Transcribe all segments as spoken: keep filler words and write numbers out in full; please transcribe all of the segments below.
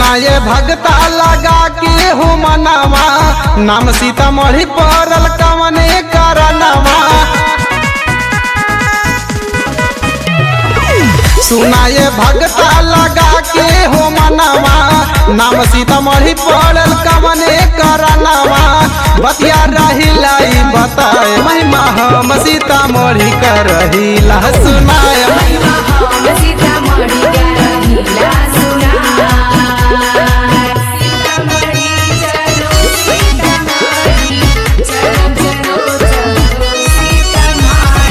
सुना ये भगता लगा के हो मनवा, नाम सीतामढ़ी पड़ल कवने करनवा। सुना ये भगता लगा के हो मनवा, नाम सीतामढ़ी पड़ल कवने करनवा। बतिया रहिला बताए महिमा हम सीतामढ़ी कर रहिला सुनाए, महिमा हम सीतामढ़ी का रहिला सुनाए। सीतामढ़ी चलो सीतामढ़ी चलो चलो चलो सीतामढ़ी।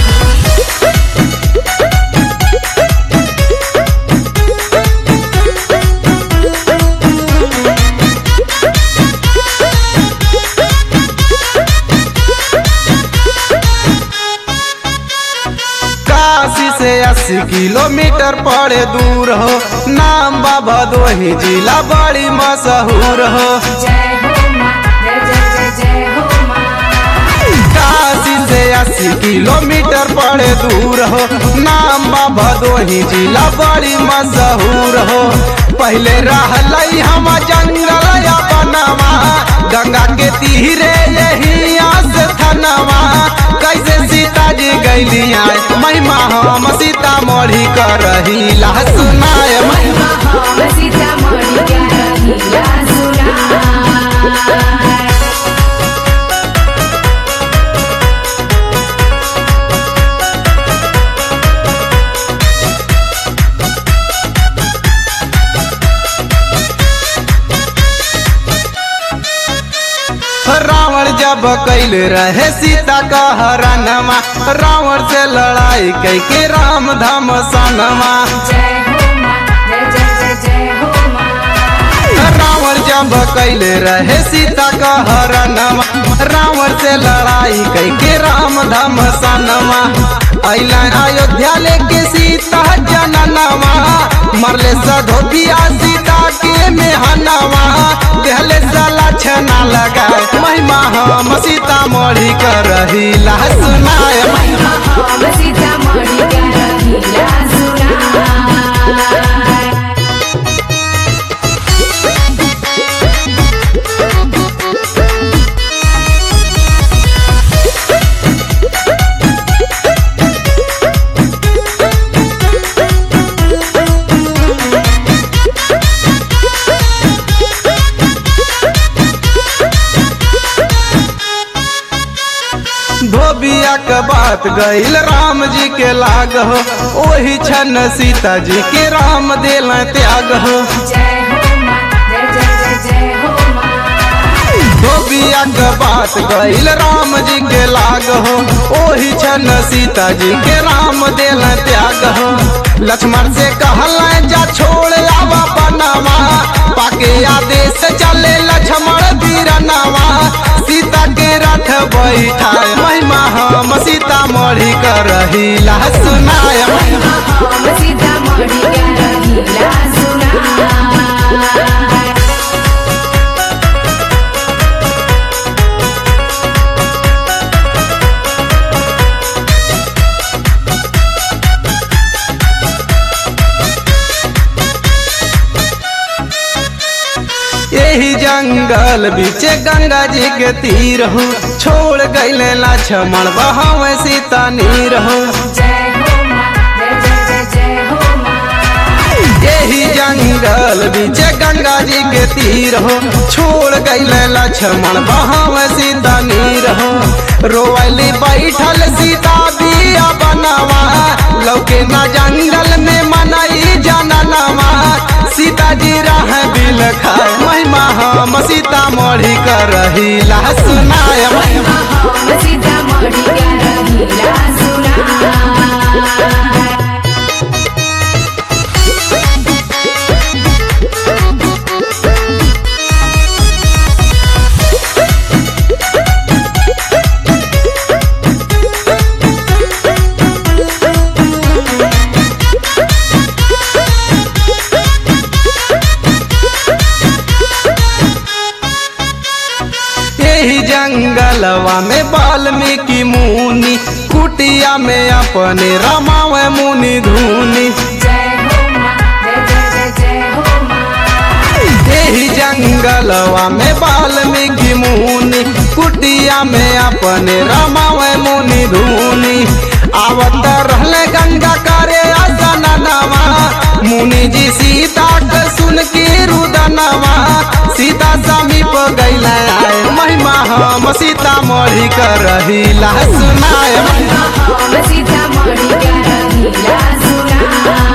काशी से अस्सी किलोमीटर पड़े दूर हो, नाम बाबा दोही जिला बड़ी मशहूर हो। जय हो माँ जय जय जय जय हो माँ। काशी से अस्सी किलोमीटर पड़े दूर हो, नाम बाबा दोही जिला बड़ी मशहूर हो। पहले रहलई हम जंगल अपनवा, गंगा के तीरे यही आस थनवा। कैसे सीता जी गैलिया महिमा हम सीतामढ़ी कर रहिला सुनाए, महिमा हम सीतामढ़ी का रहिला सुनाए। रावण जब कैल रहे सीता का हरणवा, रावण से लड़ाई कई के राम धाम सनवा। जय हो माँ जय जय जय जय हो माँ। रावण जब कैल रहे सीता का हरणवा, रावण से लड़ाई कई के राम धाम सनवा। अइला अयोध्या लेके सीता जननवा, मरले सधोबिया सीता के मेहनवा। देहले साला छना लगाए महिमा हम सीतामढ़ी कर रहिला सुनाए, महिमा हम सीतामढ़ी का रहिला सुनाए। धोबिया के बात गईल राम जी के लाग हो, ओही छन सीता जी के राम देल त्याग हो। जय हो माँ जय जय जय जय हो माँ। धोबिया के बात गईल राम जी के लाग हो, ओही छन सीता जी के राम देल त्याग हो। लक्ष्मण से कहल जा छोड़ आवा बनवा, पाके आदेश चले लक्ष्मण बीरनवा। सीता के रथ बैठाए महिमा हम सीतामढ़ी कर रहिला सुनाए, महिमा हम सीतामढ़ी का रहिला सुनाए। यही जंगल बीचे गंगा जी के तीर हो, छोड़ गईले लक्ष्मण बहावे सीता नीर हो। जय हो माँ जय जय जय जय हो माँ। यही जंगल बीचे गंगा जी के तीर हो, छोड़ गईले लक्ष्मण बहावे सीता नीर हो। रोवली बैठल सीता बिया बनवा, लौके ना जंगल में मनई जननवा। सीता जी राह बिल खाए महिमा हम सीतामढ़ी कर रहिला सुनाए, महिमा हम सीतामढ़ी का रहिला सुनाए। जंगलवा में वाल्मीकि मुनि, कुटिया में अपने रमावे मुनि धुनी। जय हो माँ जय जय जय जय हो माँ। यही जंगलवा में वाल्मीकि मुनि कुटिया में अपने रमावे मुनि धुनी आवत रहले गंगा करे आसनवा मुनि जी सीता के सुन के रुदनवा सीता समीप गैले आए महिमा हम सीता मोरी कर रहीला सुनाए हम सीतामढ़ी का रहीला सुनाए।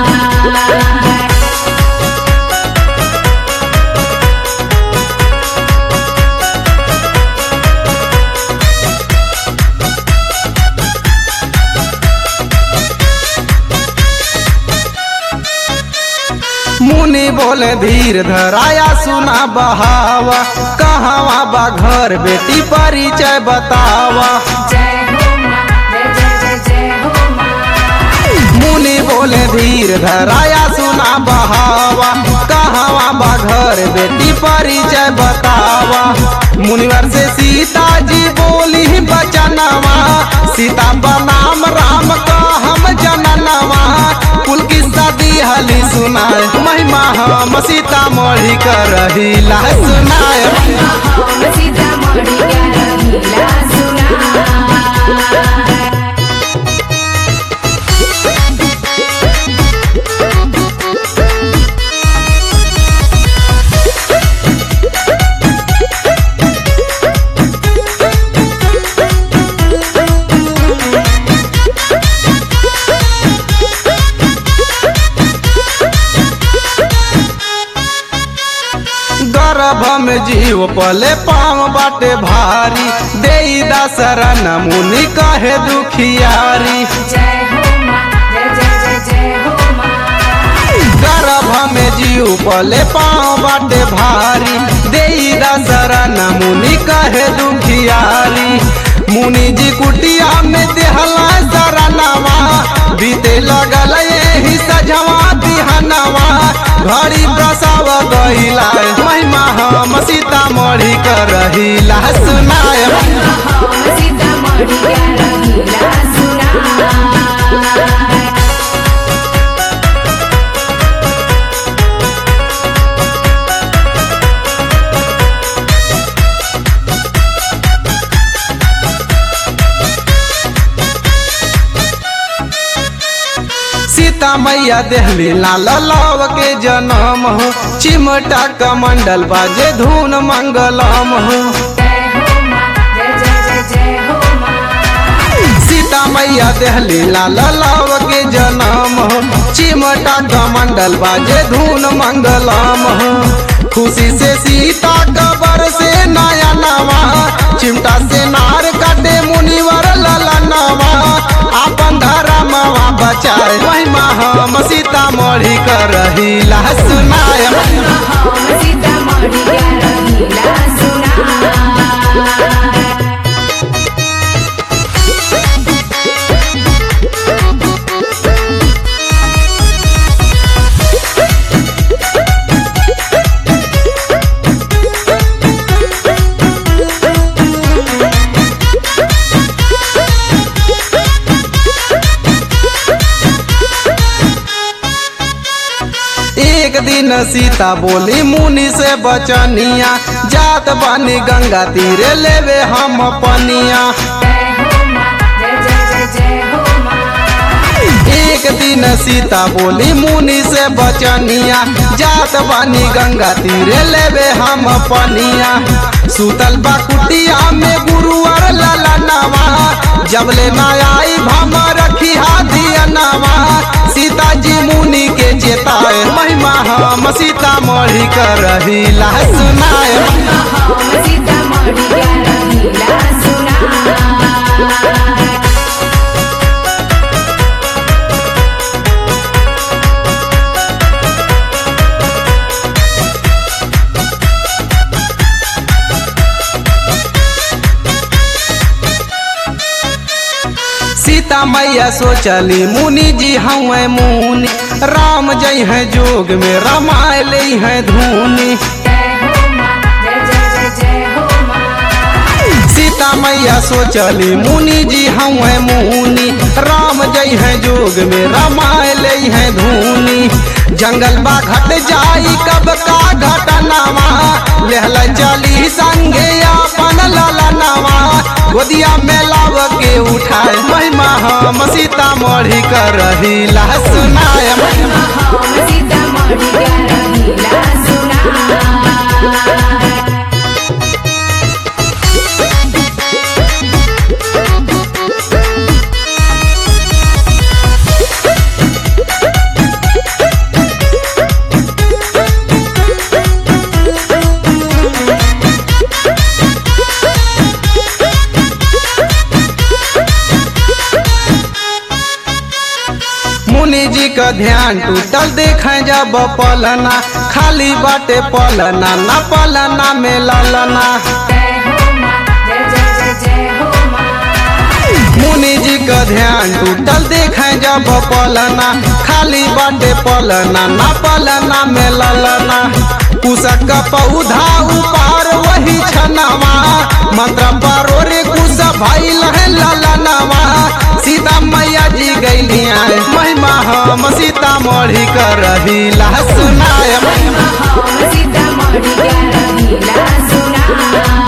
मुनि बोले धीर धराया सुना बहावा कहवा बा घर बेटी परिचय बतावा जय हो माँ, जय जय जय जय हो माँ। मुनि बोले धीर धराया सुना बहावा कहवा बा घर बेटी परिचय बतावा मुनिवर से सीता जी बोली बचनवा सीता बनाम राम का हम जननवा कुल किस्सा दिहली सुनाए महिमा हम सीतामढ़ी कर रहीला सुनाए हम सीतामढ़ी का रहीला सुनाए। गर्भ में जीव पले पाँव बाटे भारी देई दशरण मुनि कहे दुखियारी जय हो माँ, जय जय जय जय हो माँ। गर्भ में जीव पले पाँव बाटे भारी देई दशरण मुनि कहे दुखियारी मुनि जी कुटिया में देहला शरणवा बीते लगल यही सजवा बिहनवा घड़ी प्रसव गईला महिमा हम सीतामढ़ी कर रहीला सुनाए हम सीतामढ़ी का रहीला सुनाए। सीता मैया देहली लाल लव के जन्म हो चिमटा कमंडल बाजे धुन मंगलम हो जय हो माँ, जय जय जय जय हो माँ। सीता मैया देहली लाल लव के जन्म हो चिमटा कमंडल बाजे धुन मंगलम हो खुशी से सीता कबर से नया नवा चिमटा से नार काटे मुनिवर ललनवा अपन धर्मवा बचाए महिमा हम सीतामढ़ी कर रहीला सुनाए हम सीतामढ़ी का रहीला सुनाए। एक दिन सीता बोली मुनि से बचनिया जात बानी गंगा तीरे लेवे हम पनिया जय हो माँ, जय जय जय जय हो माँ। एक दिन सीता बोली मुनि से बचनिया जात बानी गंगा तीरे लेवे हम पनिया सुतल बा कुटिया में गुरुवर ललनवा जबले ना आई भम रखी हाथियनवा सीता जी मुनि के चेताए महिमा हम सीतामढ़ी कर रहीला सुनाए हम सीतामढ़ी का रहीला सुनाए। सीता मैया सोचली मुनि जी हमें मुनि राम जय है जोग में रमाए ले है धुनी जय हो माँ, जय जय जय जय हो माँ। सीता मैया सोचली मुनि जी हमें मुनि राम जई है जोग में रामायण लई है धूनी जंगल बा घट जाई कब का घटनावा लेहल चली संगे अपन ललनावा गोदिया में लाव के उठाए महिमा हम सीतामढ़ी कर रही ला सुनाए महिमा हम सीतामढ़ी का रहीला सुनाए। मुनि जी का ध्यान टूटल देखे जब पलना खाली बाटे पलना न पलना में ललना जय हो माँ जय जय जय जय हो माँ। मुनि जी का ध्यान टूटल देखे जब पलना खाली बाटे पलना न पलना में ललना कुशक का पौधा उपार वही छनवा मंत्र पारो रे कुश भइल है ललनवा सीता मैया जी गैलिया महिमा हम सीतामढ़ी कर रही ला सुनाए महिमा हम सीतामढ़ी का रहीला सुनाए।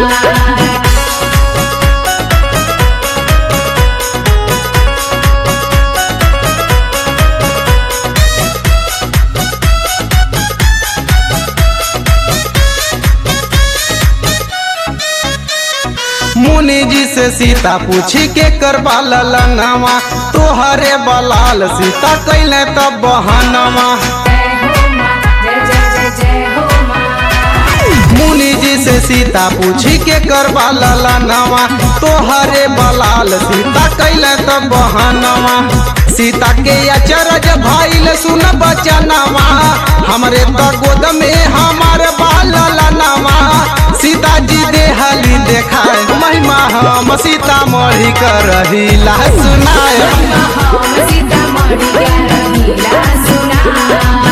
मुनि जी से सीता पूछी के करबा ललनवा तोहरे बलाल सीता कैले तब बहनवा जय हो माँ जय जय जय जय हो माँ। मुनि जी से सीता पूछी के करबा ललनवा तोहरे बलाल सीता कैले तब बहनवा सीता के अचरज भइल सुन बचनवा हमरे तो गोद में हमार बाल ललनवा सीता जी देहली देखाए महिमा हम सीतामढ़ी कर रही ला सुनाए महिमा हम सीतामढ़ी का रहीला सुनाए।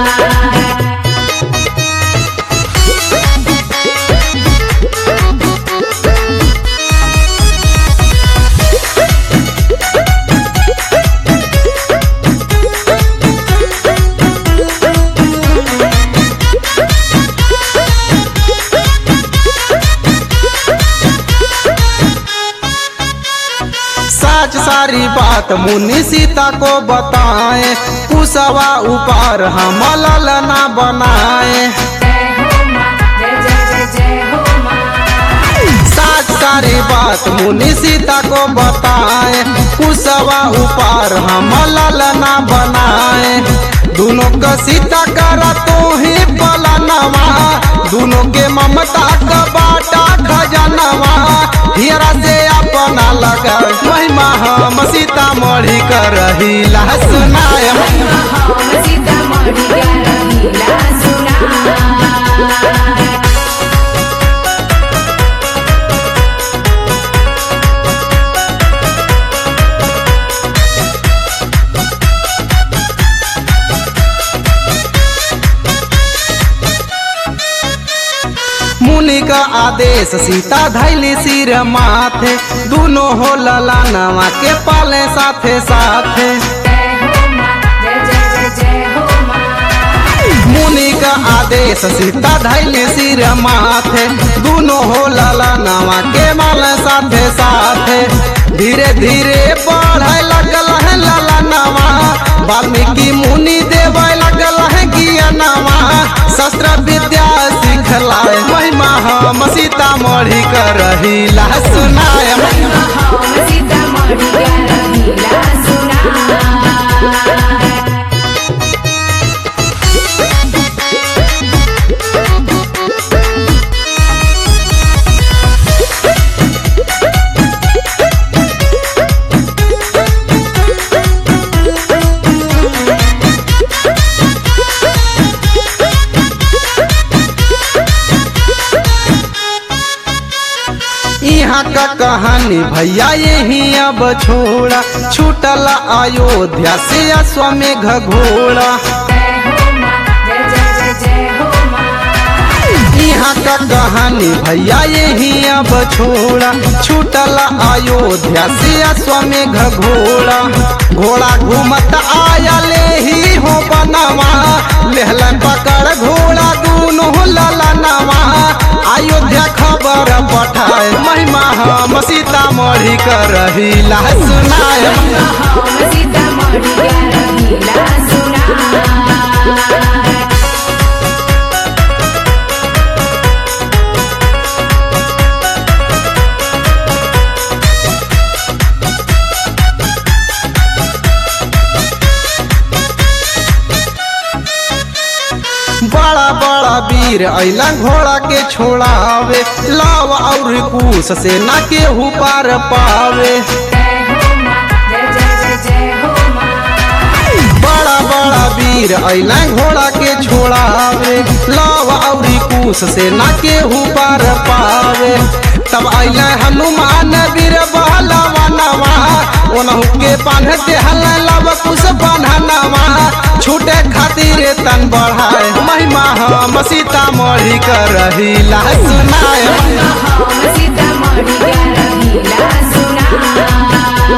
सच सारी बात मुनि सीता को बताए कुशवा ऊपर हम ललना बनाए जय हो माँ जय जय जय जय हो माँ। सच सारी बात मुनि सीता को बताए कुशवा ऊपर हम ललना बनाए दोनों का सीता करा तो ही पलनवा दोनों के ममता का बाटा खजनवा हियरा से अपना लगा महिमा हम सीतामढ़ी कर रही ला सुनाए महिमा हम सीतामढ़ी का रहीला सुनाए। मुनि का आदेश सीता धैली सिर माथे दोनों हो ललनवा के पाले साथे साथे जय हो माँ जय जय जय जय हो माँ। मुनि का आदेश सीता धैली सिर माथे दोनों हो ललनवा के माले साथे साथे धीरे धीरे बढ़े लगल है ललनवा वाल्मीकि मुनि देवे लगल है ज्ञानवा शस्त्र विद्या सिखलाए महिमा हम सीतामढ़ी कर रही ला सुनाए महिमा हम सीतामढ़ी का रहीला सुनाए। यहाँ का कहानी भैया यही अब छोड़ा छूटल अयोध्या से अश्वमेघ घोड़ा जय हो माँ जय जय जय जय हो माँ। यहाँ का कहानी भैया यही अब छोड़ा छूटल अयोध्या से अश्वमेघ घोड़ा घोड़ा घूमत आया ले ही हो बनवा लेहल पकड़ घोड़ा दोनों ललनवा अयोध्या खबर पठाए महिमा हम सीतामढ़ी कर रहीला सुनाए हम सीतामढ़ी का रहीला सुनाए। बड़ा बड़ा वीर अइला घोड़ा के छोड़ावे लाव और कुश से ना केहू पार पावे जय हो माँ, जय जय जय जय हो माँ। बड़ा बड़ा वीर अइला घोड़ा के छोड़ावे लाव और कुश से ना केहू पार पावे तब अइला हनुमान वीर बहलवनवा ओनहु के बांधते हल लव कुश बांधनवा छूटे खातिर तन बढ़ाए महिमा हम सीतामढ़ी कर रहीला सुनाए हम सीतामढ़ी का रहीला सुनाए।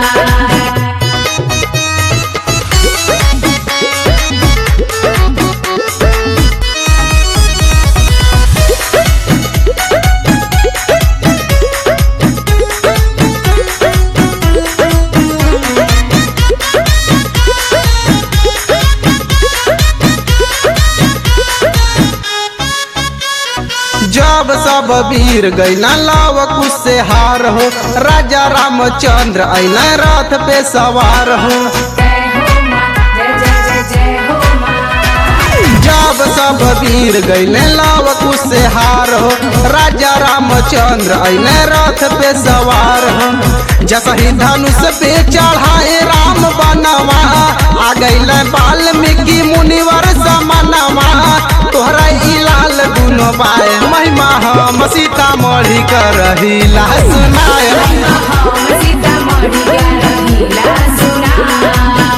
जब सब वीर गैला लाव कुश से हार हो राजा रामचंद्र अइला रथ पे सवार हो जय हो माँ, जय जय जय जय हो माँ। जब सब वीर गैले लाव कुश से हार हो राजा रामचंद्र अइले रथ पे सवार हो जसही धनुष पे चढ़ाए राम बनवा आ गइले वाल्मीकि मुनिवर समनवा तोहरा इलाल गुनो बाए महिमा हम सीतामढ़ी कर रहीला सुनाए हम सीतामढ़ी का रहीला सुनाए।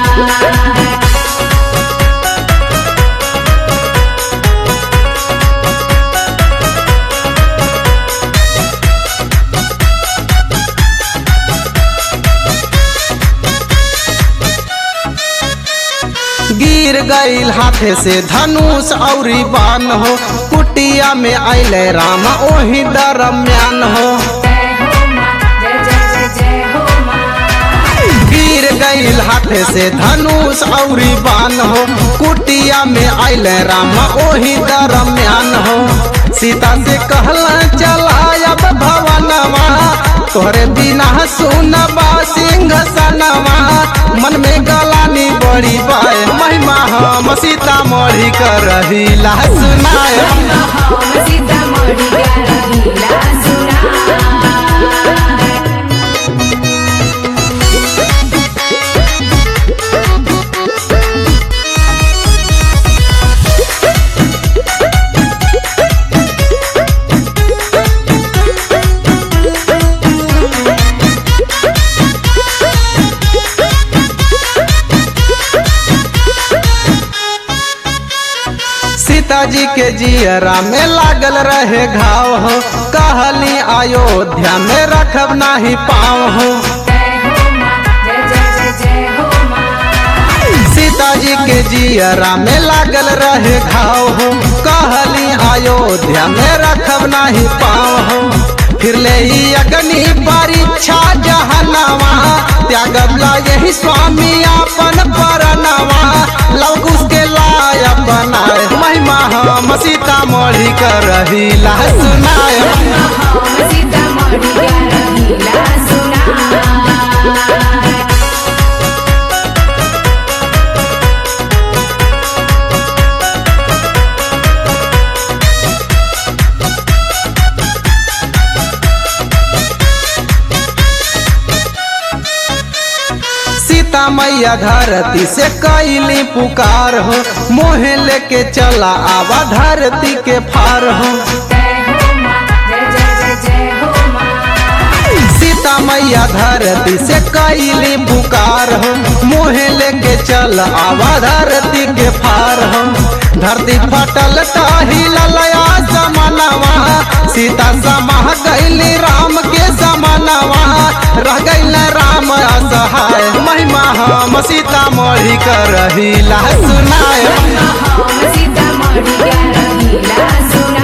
गिर गईल हाथे से धनुष और बान हो कुटिया में अइले राम ओही दरम्यान हो जय हो माँ, जय जय जय जय हो माँ। गिर गईल हाथे से धनुष और बान हो कुटिया में अइले राम ओही दरम्यान हो सीता से कहला चलायब भवनवा तोहरे बिना सुनबा सिंहासनवा मन में गलानी बड़ी बाए महिमा हम सीतामढ़ी कर रहीला सुनाए हम सीतामढ़ी का रहीला सुनाए। सीताजी के जियरा में लागल रहे घाव हो कहली अयोध्या में रखब नाही पाँव हो जय हो माँ, जय जय जय जय हो माँ। सीताजी के जियरा में लागल रहे घाव हो कहली अयोध्या में रखब नाही पाँव हो फिर ले ही अग्नि परीक्षा जहनवा त्यागला यही स्वामी अपन परनवा लव कुश के लाय बनाए महिमा हम सीतामढ़ी कर रहीला सुनाए हम सीतामढ़ी का रहीला सुनाए। सीता मैया धरती से कैली पुकार हो मोहे लेके चला आवा धरती के फार हो जय हो माँ, जय जय जय जय हो माँ। सीता सीता मैया धरती से कैली पुकार हो, मुहे लेके चल आवा धरती के पार हो। धरती फटल हिललया समानवा, सीता समा गईली राम के समानवा, रह गईल राम असहाय। महिमा हम सीता मोरी कर रहीला सुनाए, हम सीतामढ़ी का रहीला सुनाए।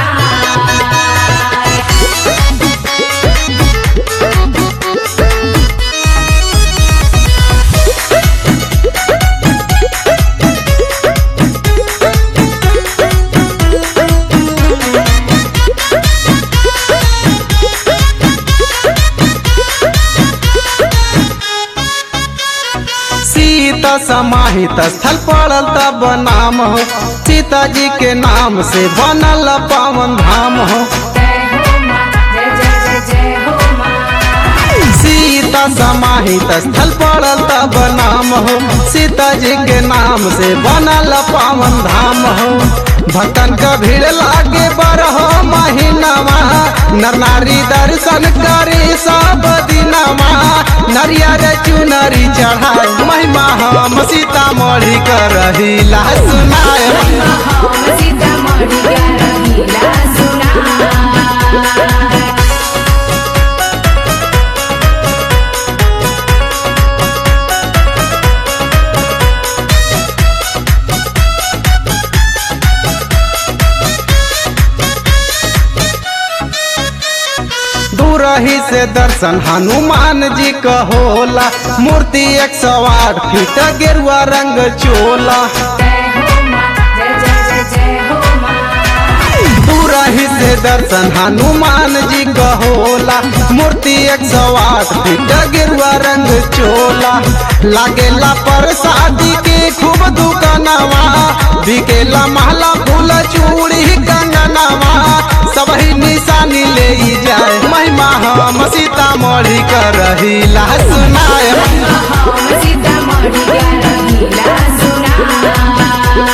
सीता समाहित स्थल पड़ल तब नाम हो, सीता जी के नाम से बनल पावन धाम हो। जय हो माँ, जय जय जय जय हो माँ। सीता समाहित स्थल पड़ल तब नाम हो, सीता जी के नाम से बनल पावन धाम हो। भक्तन का भीड़ लागे बारह महीनावा, नर नारी दर्शन करे सब दिनवा, नरियर चुनरी चढ़ाए। महिमा हम सीतामढ़ी कर रहीला सुनाए, हम सीतामढ़ी का रहीला सुनाए। दूरही से दर्शन हनुमान जी का होला, मूर्ति एक सौ आठ फीट गेरुआ रंग चोला। जय हो माँ, जय जय जय जय हो माँ। दूरही से दर्शन हनुमान जी का होला, मूर्ति एक सौ आठ फीट गेरुआ रंग चोला। लागेला प्रसादी के खूब दुकानवा, बिकेला महला फूल चूड़ी कंगनवा, सबही निशानी ले जाए। महिमा हम सीतामढ़ी कर रहीला सुनाए, हम सीतामढ़ी का रहीला सुनाए।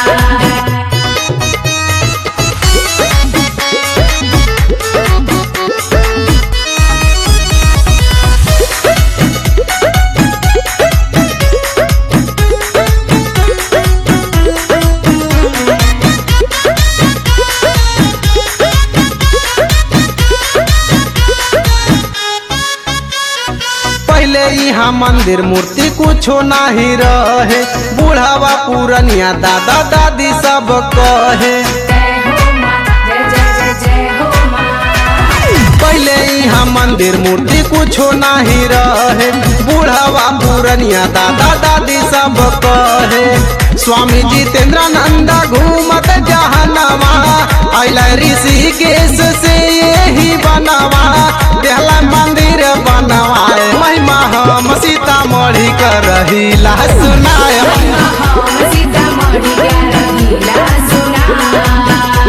पहले यहाँ मंदिर मूर्ति कुछो नहीं रहे, बूढ़ावा पुरनिया दादा दादी सब कहे। जय हो माँ, जय जय जय जय हो माँ। पहले यहाँ मंदिर मूर्ति कुछो नहीं रहे, बूढ़ावा पुरनिया दादा दादी सब कहे। स्वामी जितेंद्रानंद घूमत जहनवा, अइला ऋषिकेश से यही बनवा, देहला मंदिर बनवाए। महिमा हम सीतामढ़ी कर रहीला सुनाए, हम सीतामढ़ी का रहीला सुनाए।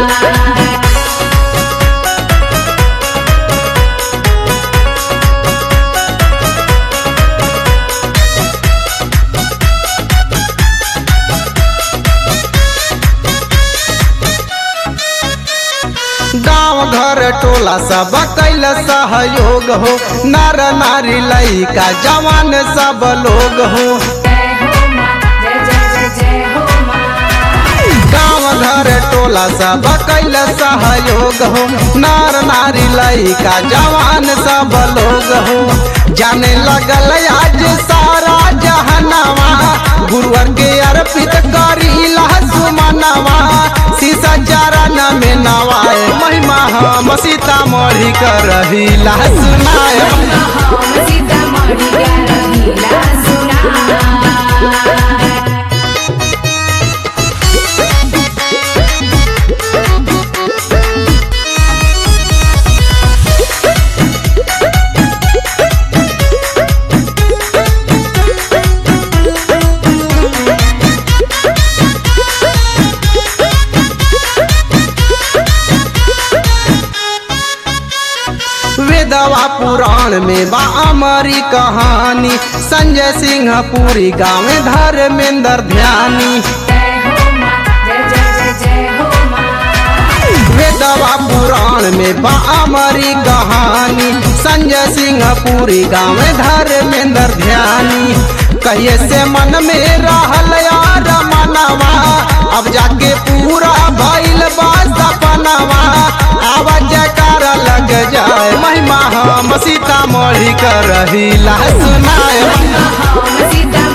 गाँव घर टोला सब कैल सहयोग हो, नर नारी लइका जवान सब लोग हो। जय हो माँ, जय जय जय जय हो माँ। गाँव घर टोला सब कैल सहयोग हो, नर नारी लइका जवान सब लोग हो। जाने लगल आज सारा जहनवा, गुरुवर के अर्पित करीला सुमनवा, शीशा चरण में नवाए। महिमा हम सीतामढ़ी कर रहीला सुनाए, हम सीतामढ़ी का रहीला सुनाए। वेदवा पुराण में बा अमरी कहानी, संजय सिंह पुरी गाँव धर्मेंद्र ध्यानी। जय हो माँ, जय जय जय जय हो माँ। वेदवा पुराण में बा अमरी कहानी संजय सिंह पूरी गाँव धर्मेंद्र ध्यानी कहिए से मन में रहल यार मनवा अब जाके पूरा भइल बा सपनवा आवाज जयकारा लग जाए महिमा हम सीतामढ़ी कर रही ला सुनाए हम सीता